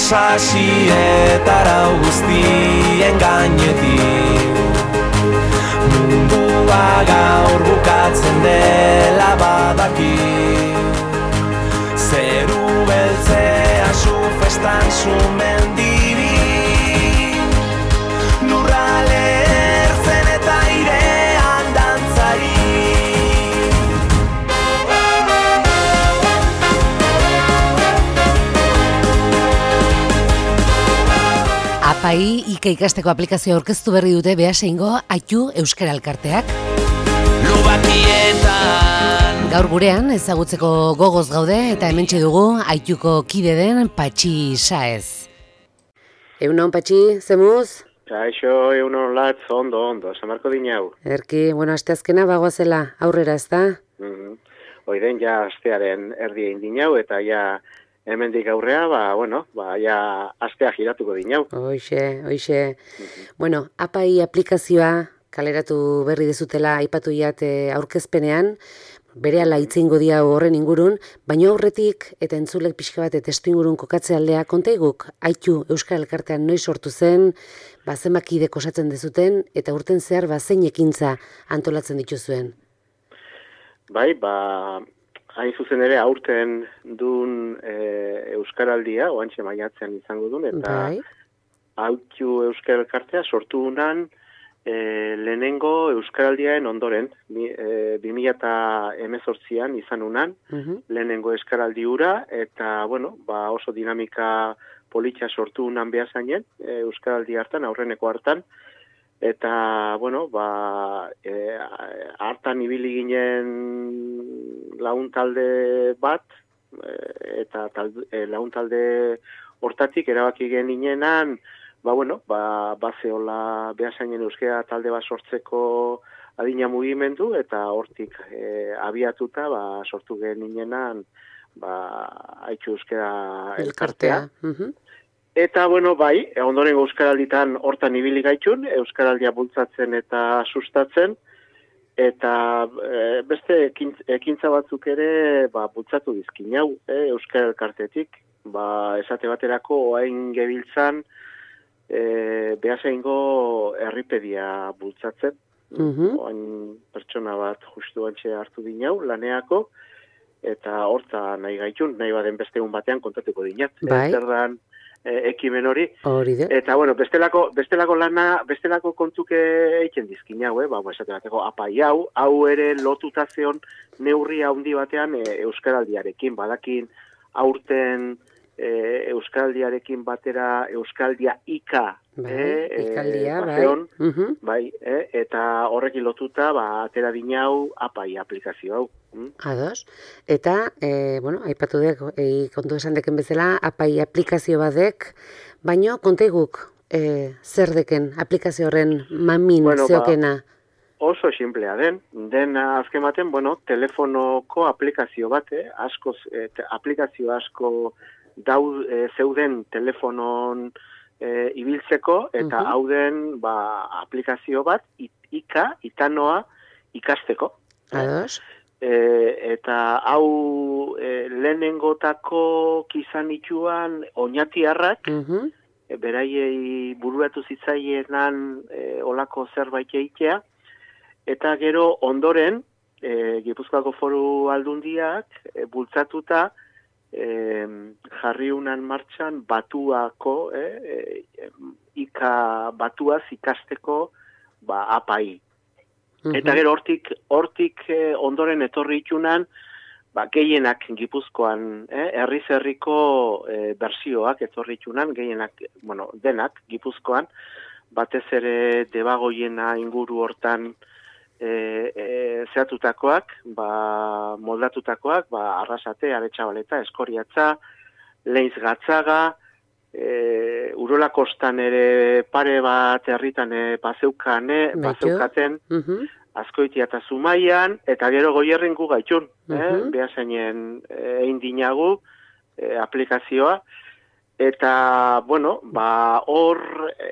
sasietara guztien gainetik. Mundua gaur bukatzen dela badaki, zeru beltzea zu festan zu mendiri, lurrale ertzen eta airean dantzari. Apai Ika ikasteko aplikazio aurkeztu berri dute Beasaingo Aitu Euskara Elkarteak. Lubakietan Gaur gurean ezagutzeko gogoz gaude eta hementxe dugu Aituko kide den Patxi Saez. Egunon Patxi, zemuz? Kaixo, egunon latz, ondo, samarko dinau. Erki, asteazkena bagoazela aurrera, ezta? Oiden ja astearen erdien dinau eta ja hemendik aurrea, ja astea giratuko dinau. Hoixe. Bueno, Apai aplikazioa kaleratu berri dezutela aipatu jate aurkezpenean, berehala hitz eingo dia horren ingurun, baina aurretik eta entzulek pixka bat testu ingurun kokatze aldea kontaiguk Aitu Euskal Elkartean noiz sortu zen, zenbat kide osatzen dezuten eta urten zehar zein ekintza antolatzen dituzuen. Bai, hain zuzen ere aurten duen Euskaraldia, oantxe maiatzen izango duen, eta Aitu Euskal Elkartea sortu unan lehenengo Euskaraldiaen ondoren, 2018an izan unan, lehenengo Euskaraldi hura, eta oso dinamika politxa sortu unan behazainen, Euskaraldi hartan, aurreneko hartan, eta, hartan ibili ginen lagun talde bat, eta lagun talde hortatik erabaki geninenan, bazeola behasainen euskera talde bat sortzeko adina mugimendu, eta hortik abiatuta sortu geninenan Aitu Euskara Elkartea. Eta, ondorengo Euskaralditan hortan ibili gaitun, Euskaraldia bultzatzen eta sustatzen, eta beste ekintza batzuk ere bultzatu dizkin hau, Euskara Elkartetik. Esate baterako oain gebiltzan Beasaingo herripedia bultzatzen. Oain pertsona bat justu antxe hartu dinau, laneako, eta horta nahi gaitun, nahi baden beste egun batean kontatuko dinat. Zerdan ekimen hori. Eta, bestelako lana, bestelako kontuke eitzen dizkin hau, esate bateko apai hau ere lotuta zeon neurria handi batean Euskaraldiarekin, badakin aurten Euskaldiarekin batera Euskaldia Ika eta horrekin lotuta atera dinau Apai aplikazio hau. Ados. Eta, aipatu dek, kontu esan deken bezala, Apai aplikazio badek, baino kontaiguk zer deken aplikazio horren mamin zeokena? Oso simplea den azken baten, telefonoko aplikazio bat, aplikazio asko zeuden telefonon ibiltzeko, eta hauden aplikazio bat itanoa ikasteko. Ados. Eta hau lehenengotako kizan ituan oinatiarrak, beraiei buruatu zitzaienan olako zerbait eitea, eta gero ondoren, Gipuzkoako Foru Aldundiak bultzatuta jarri unan martxan batuako, batuaz ikasteko apai. Eta gero hortik ondoren etorri itunan, gehienak Gipuzkoan, herri-zerriko bersioak etorri itunan, gehienak, denak Gipuzkoan, batez ere Debagoiena inguru hortan zehatutakoak, moldatutakoak, Arrasate, Aretxabaleta, Eskoriatza, Leiz Gatzaga, Urola Kostan ere pare bat herritan bazeukaten, Azkoitia eta Zumaian, eta gero Goierrin gu gaitun, Beasainen egin dinagu aplikazioa, eta, hor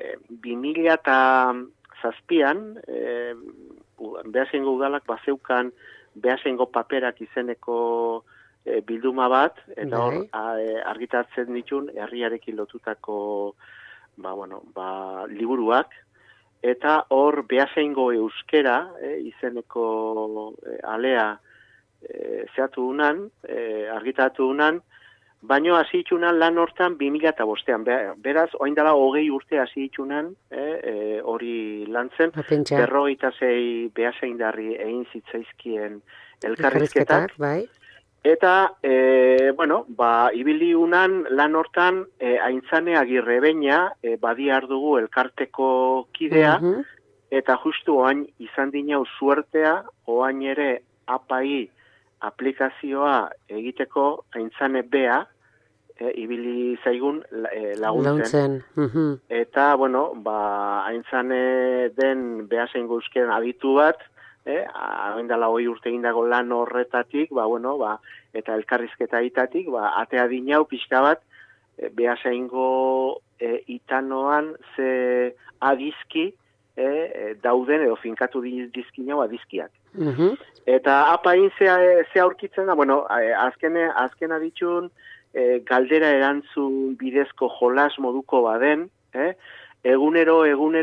2007an, Beasaingo udalak bazeukan Beasaingo paperak izeneko bilduma bat, eta hor argitatzen ditun herriarekin lotutako liburuak, eta hor Beasaingo euskera izeneko alea zehatu unan, argitatu unan, baino hasi itxunan lan hortan 2005an. Beraz, oindala 20 urte hasi itxunan, hori lan zen, 56 Beasaindarri egin zitzaizkien elkarrizketak. Bai. Eta, ibili unan lan hortan Aintzane Agirrebeña badiar dugu elkarteko kidea, eta justu oain izan dinau suertea, oain ere API aplikazioa egiteko Aintzane Bea, ibili zaigun laguntzen. Eta, Aintzane den Beasaingo euskeren aditu bat, hagendala 20 urte egindako lan horretatik, eta elkarrizketa itatik, atea dinau pixka bat, Beasaingo itanoan ze adizki dauden edo finkatu dizkinau adizkiak. Eta apain ze aurkitzen da, azkena ditun galdera erantzun bidezko jolas moduko baden, egunero,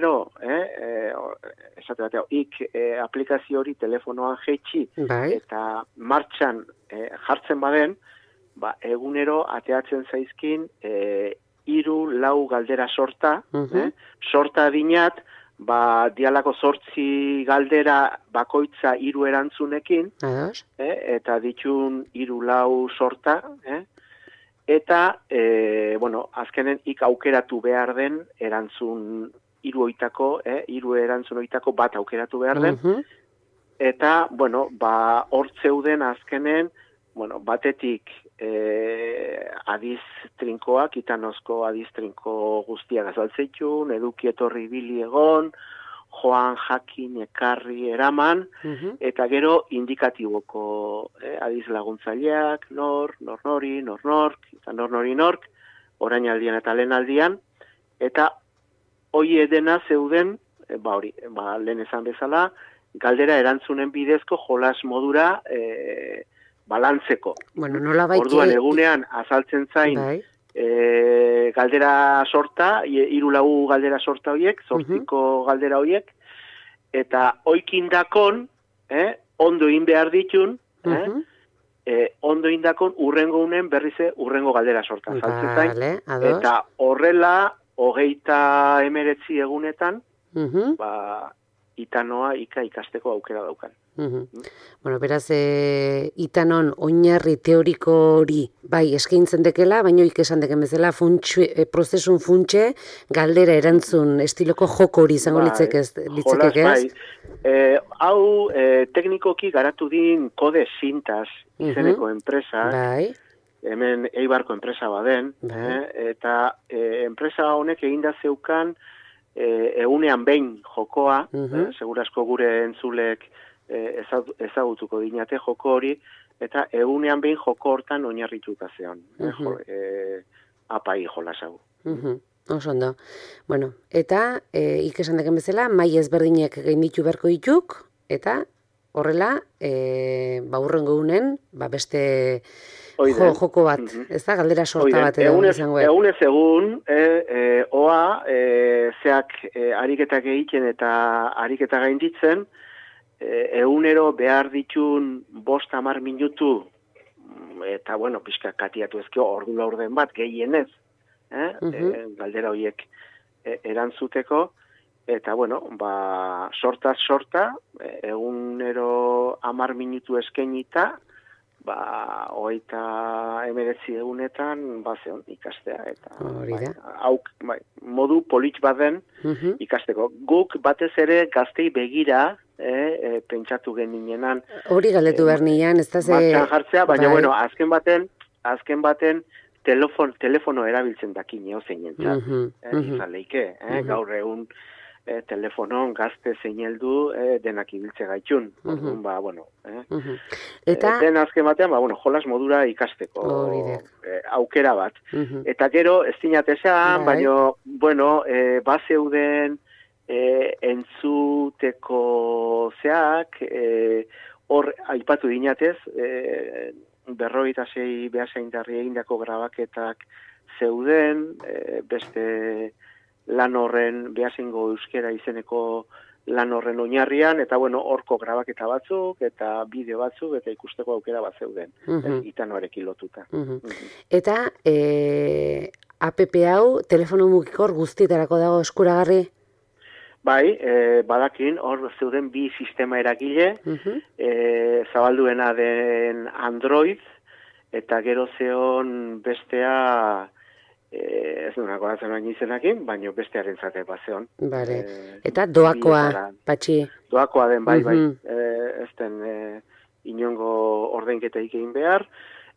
esate batean, aplikazio hori telefonoan jetxi eta martxan jartzen baden, egunero ateatzen zaizkin 3-4 galdera sorta, sorta dinat, dialako 8 galdera bakoitza 3 erantzunekin, eta ditun 3-4 sorta, eta, azkenen aukeratu behar den erantzun 3 erantzun oitako bat aukeratu behar den, eta, hor zeuden azkenen, batetik adiz trinkoak, itanozko adiz trinko guztiak azaltzeitun, eduki etorri bili egon, joan jakin ekarri eraman, eta gero indikatiboko adiz laguntzaileak, nork, eta nork, orain aldian eta lehen aldian, eta hoi edena zeuden, lehen esan bezala, galdera erantzunen bidezko jolas modura balantzeko. Orduan egunean azaltzen zain galdera sorta, 3-4 galdera sorta horiek, 8 galdera horiek, eta oikindakon, ondo egin behar ditun, ondo indakon urrengo unen berrize urrengo galdera sorta. Eta horrela, 29 egunetan, itanoa ikasteko aukera daukan. Beraz, itanon oinarri teoriko hori eskaintzen dekela, baino esan deken bezala prozesun funtxe galdera erantzun estiloko joko hori izango litzek ez? Hau teknikoki garatu din kode sintas izeneko enpresa, hemen Eibarko enpresa baden, eta enpresa honek eginda zeukan egunean behin jokoa, segurasko gure entzulek ezagutuko dinate joko hori, eta egunean behin joko hortan oinarrituta zeon. Apai jolasagu. Oso ondo. Eta ikesan deken bezala, mai ezberdinek gainditu beharko dituk, eta horrela, urrengo unen, beste joko bat, ez da, galdera sorta bat edo izango. Egunez egun, zeak ariketak egiten eta ariketa gainditzen, egunero behar ditun 5-10 minutu, eta, pixka katiatu ezkio, ordu laurden bat, gehienez, galdera horiek erantzuteko, eta, sorta, egunero 10 minutu eskainita, 29 egunetan, zeon, ikastea, eta, modu polit baden ikasteko. Guk batez ere gaztei begira, pentsatu geninenan. Hori galdetu behar nian, ez da ze... Martxan jartzea, baina, azken baten, telefono erabiltzen daki nio zeinentzat. Izan leike, gaur egun telefonon gazte zeineldu denak ibiltze gaitxun. Den azken batean, jolas modura ikasteko aukera bat. Eta gero, ez dinatezan, baina, bazeuden entzuteko zeak, hor aipatu dinatez, 46 behasaindarri egindako grabaketak zeuden, beste lan horren behasaingo euskera izeneko lan horren oinarrian, eta bueno, horko grabaketa batzuk, eta bideo batzuk, eta ikusteko aukera bat zeuden, Itanoarekin lotuta. Eta APP hau, telefono mugikor guztietarako dago eskuragarri? Bai, badakin, hor zeuden bi sistema eragile, zabalduena den Android, eta gero zeon bestea, ez duen akoratzen baino izenakin, baino bestearen zate bazeon. Vale. Eta doakoa, Patxi? Doakoa den, bai. Ez den inongo ordainketarik egin behar.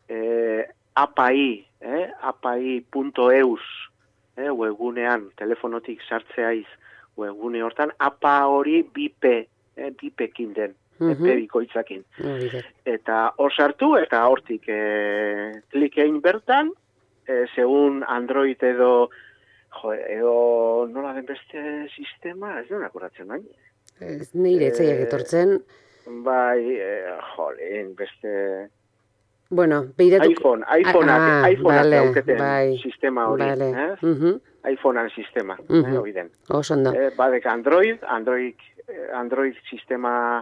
API, apai.eus, webgunean, telefonotik sartzeaiz webgune hortan, APA hori bipekin den, bikoitzakin. Eta hor sartu, eta hortik klik egin bertan, segun Android edo nola den beste sistema, ez duen akoratzen baina. Ez nire etzaiak etortzen. Bai, beste... Bueno, beiratu... iPhoneak dauketen sistema hori. iPhonean sistema, hori den. Osondo. Badek Android sistema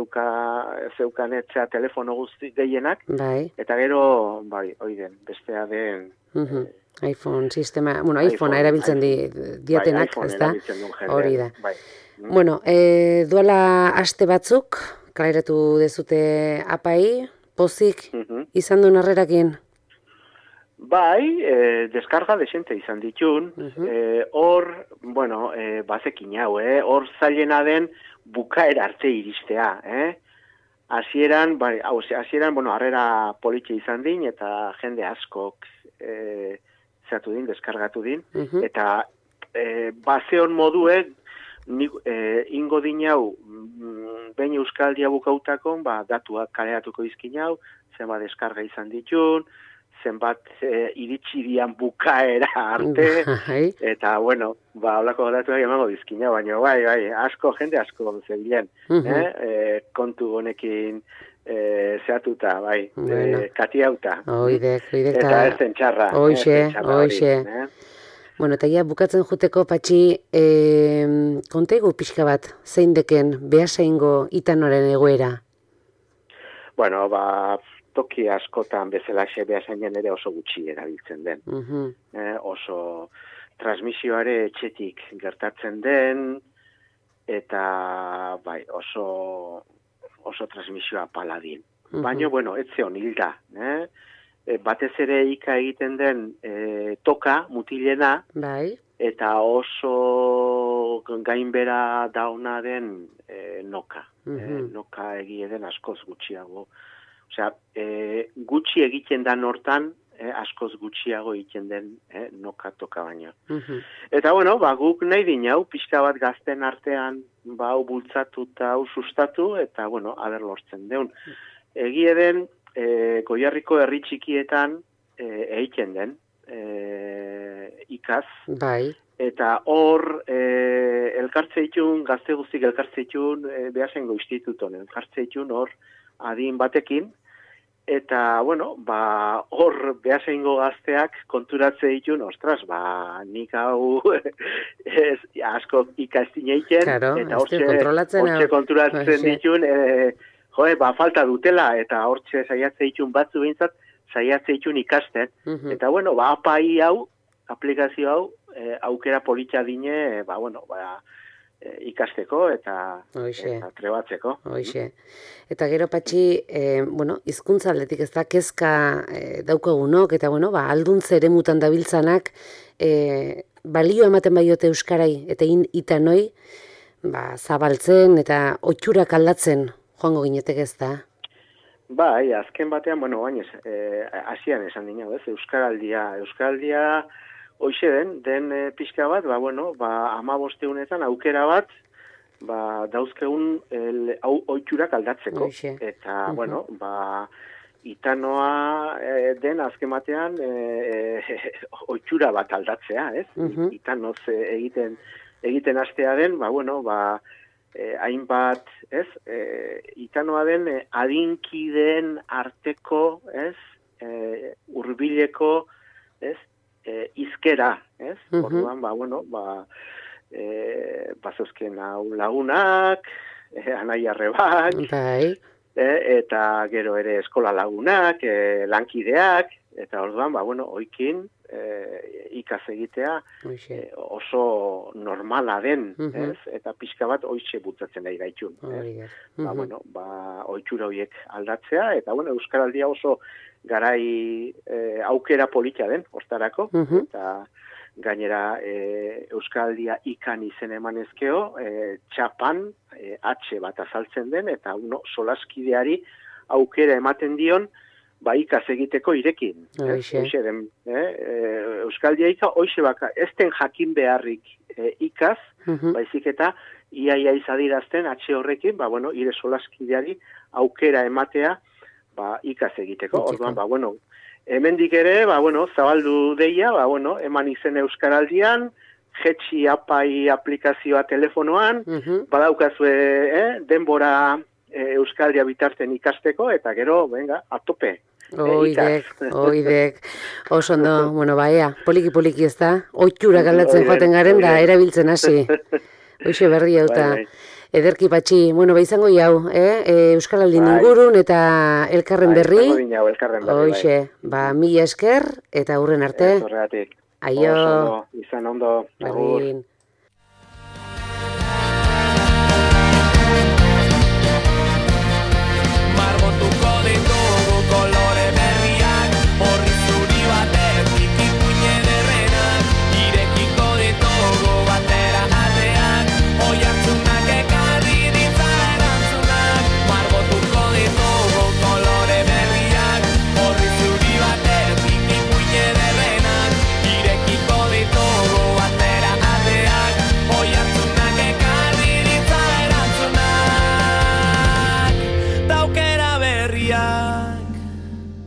zeukanetzea telefono guzti gehienak, eta gero, bai, hori den, bestea den... iPhone sistema, bueno, iPhonea erabiltzen diatenak, ez da? Hori da. Bueno, duela aste batzuk, kaleratu dezute API, pozik izan duen harrerakin? Bai, deskarga desente izan ditun, hor, bueno, bazekin hau, hor zailena den bukaera arte iristea, Hasieran, bueno, harrera politxe izan din, eta jende askok zatu din, deskargatu din, eta bazeon moduek, ingo din hau, behin euskaldia bukautakon, datuak kaleratuko izkin hau, zenbat deskarga izan ditun, zenbat iritsi dian bukaera arte, eta, bueno, holako datuak emango dizkina, baina, bai, jende asko zebilen, kontu honekin zehatuta, bai, katiauta. Eta ez zen txarra. Hoixe. Bueno, eta ja, bukatzen juteko, Patxi, kontaigu pixka bat, zein deken behasaingo Itanoaren egoera? Bueno, toki askotan bezalaxe behasainen ere oso gutxi erabiltzen den. Oso transmisioare etxetik gertatzen den, eta bai, oso transmisioa paladin. Baina, bueno, etzeon hilda. Batez ere ika egiten den toka, mutilena, eta oso gainbera dauna den noka. Noka egie den askoz gutxiago. Osea, gutxi egiten dan hortan, askoz gutxiago egiten den noka toka baino. Eta, bueno, guk nahi dinau, pixka bat gazten artean, hau bultzatu eta hau sustatu, eta, bueno, aber lortzen deun. Egie den, Goierriko herri txikietan egiten den, ikaz. Bai. Eta hor, elkartzeitun, gazte guztik elkartzeitun, behasengo instituton, elkartzeitun hor, adin batekin, eta, bueno, hor behasengo gazteak konturatze ditun, ostras, nik hau asko ikastin eiken, eta hortxe konturatzen ditun, falta dutela, eta hortxe saiatze ditun batzu behintzat, saiatze ditun ikasten, eta, bueno, API hau, aplikazio hau, aukera politxa dine, ikasteko eta trebatzeko. Eta gero, Patxi, hizkuntza aldetik ez da, kezka daukagunok, eta, alduntze eremutan dabiltzanak, balio ematen baiote euskarai, eta Itanoi, zabaltzen eta otxurak aldatzen joango ginetek ez da? Bai, azken batean, baina hasian esan dina, Euskaraldia hoxe den pixka bat, 15 aukera bat, dauzkegun oitxurak aldatzeko. Eta, Itanoa den azken batean oitxura bat aldatzea, ez? Itanoz egiten astea den, hainbat, ez, ikanoa den adinkideen arteko, ez, hurbileko, ez, izkera, ez, orduan, bazeuzken lagunak, anai arrebak, eta gero ere eskola lagunak, lankideak, eta orduan, oikin, ikas egitea oso normala den, ez? Eta pixka bat oitxe bultzatzen nahi gaitun. Oitxura horiek aldatzea, eta Euskaraldia oso garai aukera polita den, hortarako, eta gainera Euskaldia ikan izen emanezkeo, txapan H bat azaltzen den, eta solaskideari aukera ematen dion, ikas egiteko irekin. Euskaldia ika, hoxe baka, ez den jakin beharrik ikas, baizik eta iaia izadirazten H horrekin, ire solaskideari aukera ematea ikas egiteko. Orduan, hemendik ere, zabaldu deia, eman izen Euskaraldian, jetxi apai aplikazioa telefonoan, badaukazue denbora Euskaldia bitarten ikasteko, eta gero, atope. Oidek. Oso ondo, poliki ez da, oitxura galdatzen joaten garen da, erabiltzen hasi. Hoxe berri hauta. Ederki patxi, izango jau, Euskaraldin ingurun eta elkarren berri. Hoxe, mila esker eta hurren arte. Horregatik. Aio. Izan ondo.